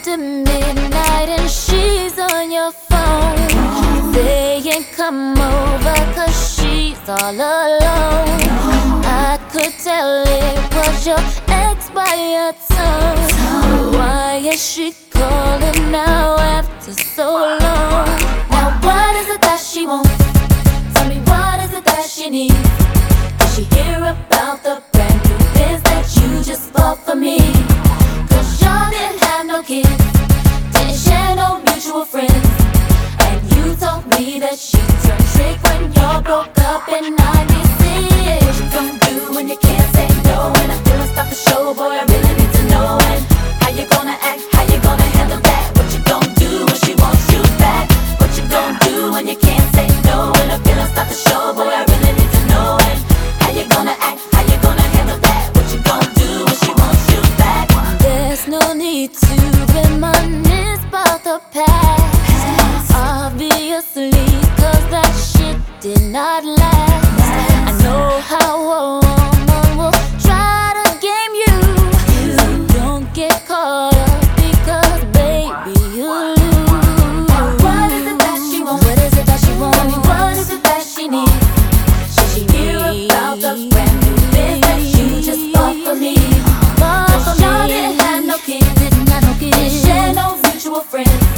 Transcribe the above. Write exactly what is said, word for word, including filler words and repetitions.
after midnight and she's on your phone, saying come over cause she's all alone. I could tell it was your ex by your tone. Why is she calling now after so long? Now what is it that she wants? Tell me what is it that she needs? Did she hear about the brand new biz that you just bought for me? Cause y'all didn't have no kids, didn't share no mutual friends, and you told me that she turned trick when y'all broke up and I be sick. What you gonna do when you can't say no? And I feel like stop the show, boy, I really need to know. And how you gonna act, how you gonna handle that? What you gonna do when she wants you back? What you gonna do when you can't say no? And I feel like stop the show, boy, I really need to know. And how you gonna act, how you gonna handle that? What you gonna do when she wants you back? There's no need to reminisce about the past, obviously, cause that shit did not last. I know how a woman will try to game you, so don't get caught up because baby you lose. What is it that she wants? What is it that she wants? Tell me what is it that she needs? Should she hear about the brand new biz that you just bought for me? Cause y'all didn't have no kids, didn't have no kids, didn't share no mutual friends,